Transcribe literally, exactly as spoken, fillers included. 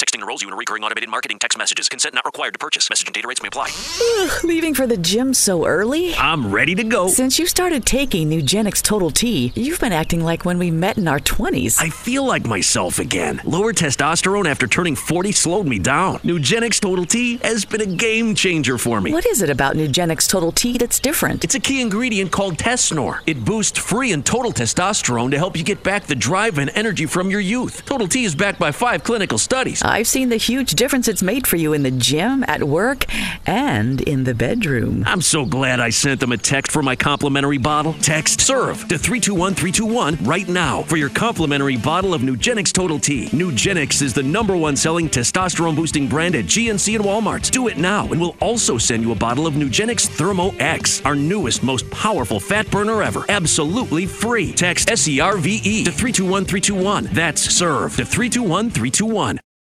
Texting enrolls you in recurring automated marketing text messages. Consent not required to purchase. Message and data rates may apply. Ugh, leaving for the gym so early? I'm ready to go. Since you started taking Nugenix Total T, you've been acting like when we met in our twenties. I feel like myself again. Lower testosterone after turning forty slowed me down. Nugenix Total T has been a game changer for me. What is it about Nugenix Total T that's different? It's a key ingredient called Tesnor. It boosts free and total testosterone to help you get back the drive and energy from your youth. Total T is backed by five clinical studies. I've seen the huge difference it's made for you in the gym, at work, and in the bedroom. I'm so glad I sent them a text for my complimentary bottle. Text SERVE to three two one three two one right now for your complimentary bottle of Nugenix Total T. Nugenix is the number one selling testosterone boosting brand at G N C and Walmart. Do it now, and we'll also send you a bottle of Nugenix Thermo X, our newest, most powerful fat burner ever. Absolutely free. Text S E R V E to three two one three two one. That's SERVE to three two one three two one.